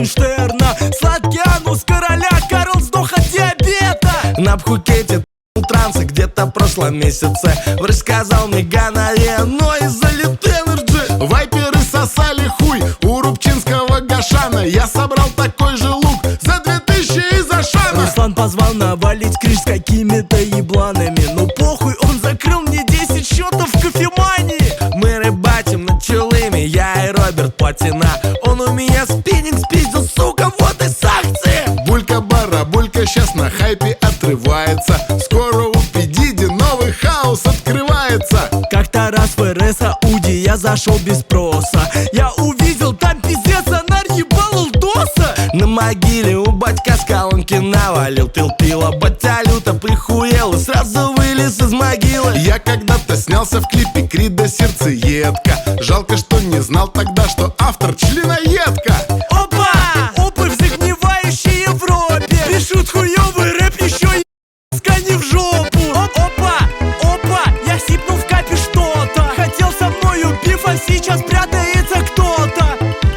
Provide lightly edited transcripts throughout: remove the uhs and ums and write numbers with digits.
Моргенштерна. Сладкий анус короля, Карл сдох от диабета. На Пхукете трансы где-то в прошлом месяце. Врач сказал мне гонорея, но из-за литэнерджи. Вайперы сосали хуй у рубчинского Гашана. Я собрал такой же лук за 2000 из Ашана. Руслан позвал навалить криш с какими-то ебланами. Ну похуй, он закрыл мне 10 счетов в кофемании. Мы рыбачим над чулыми, я и Роберт Патина. Он у меня спиннинг спиздил, сука, вот и санкции. Булька-барабулька сейчас на хайпе отрывается. Скоро у Пидиди новый хаос открывается. Как-то раз в РС Ауди я зашел без спроса. Я увидел там пиздец, она ебал лдоса. На могиле у батька с колонки навалил тыл-пила. Батя люто прихуел и сразу вылез из могилы. Я когда-то снялся в клипе Крида «Сердцеедка». Жалко, что не знал тогда, что автор членоедка. Опа! Опы в загнивающей Европе пишут хуёвый рэп, еще скани в жопу. Опа! Опа! Я сипнул в капе что-то. Хотел со мною биф, а сейчас прятается кто-то.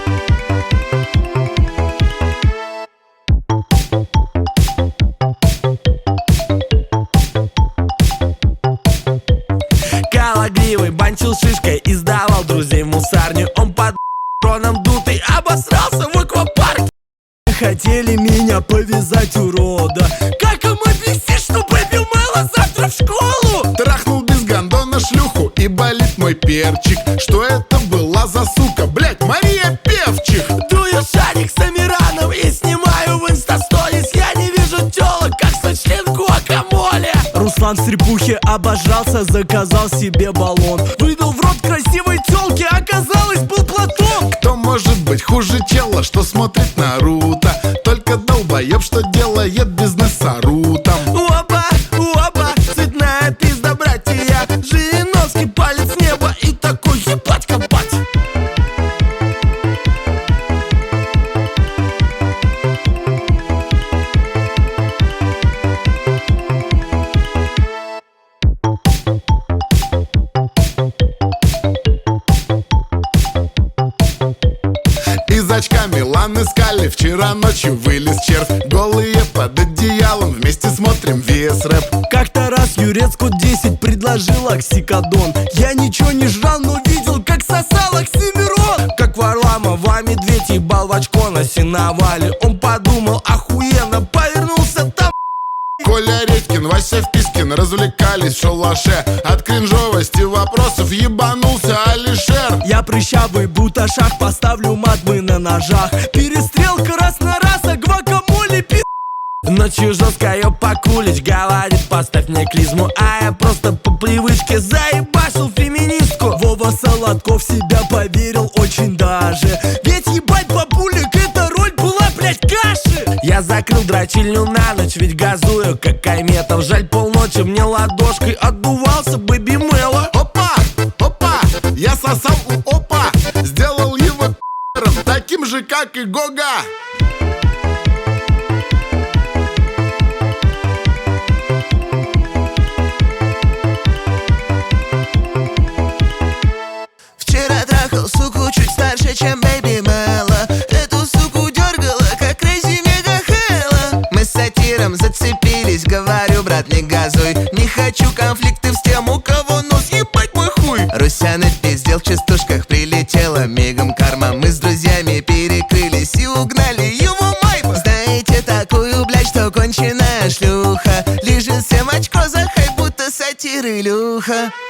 Калагривый банчил шишкой, издавал друзей в мусарню. Он под троном дутый обосрался в аквапарке. Хотели меня повязать, урода. Как им объяснить, что Бэби Мэла завтра в школу? Трахнул без гондона шлюху и болит мой перчик. Что это была за сука, блять, Мария Певчих? Дую шарик с Амираном и снимаю в инстасторис. Я не вижу тёлок, как сочлен гуакамоле. Руслан в стрипухе обожрался, заказал себе баллон. Выдал в рот красивой тёлке, оказалось был Платон. Кто может быть хуже чела, что смотрит Наруто? Только долбоеб, что делает бизнес с Арутом. Опа, опа, цветная пизда, братья. Жириновский палец в небо и такой ебать копать. Из очка Милан искали, вчера ночью вылез червь. Голые под одеялом, вместе смотрим вес рэп. Как-то раз Юрецку 10 предложил оксикодон. Я ничего не жрал, но видел, как сосал Оксимирон. Как Варламова медведь ебал в очко на сеновале. Он подумал, охуенно, повернулся там. Коля Редькин, Вася Впискин развлекались в шалаше. От кринжовости вопросов ебанулся Алишер. Я прыщавый буташах, поставлю матмы на ножах. Перестрелка раз на раз, а гвакамоле пи***. Ночью жестко ее покулить, говорит, поставь мне клизму. А я просто по привычке заебашил феминистку. Вова Солодков в себя поверил очень даже. Ведь ебать бабулек, эта роль была, блять, каши. Я закрыл дрочильню на ночь, ведь газую, как Айметов. Жаль, полночи мне ладошкой отдувался Бэби Мэла. Опа, опа, я сосал у опа. Сделал его пи***ром, таким же, как и Гога. Вчера трахал суку чуть старше, чем Бэби Мэла. Эту суку дергала, как Крейзи Мега Хэлла. Мы с сатиром зацепились, говорю, брат, не газуй. Не хочу конфликты с тем, у кого нос, ебать мой хуй. Русян пиздел в частушках, прилетела мигом карма. Мы с друзьями перекрылись и угнали его майбах. Знаете такую, блядь, что конченая шлюха лежит всем очко за хайп, будто сатир Илюха.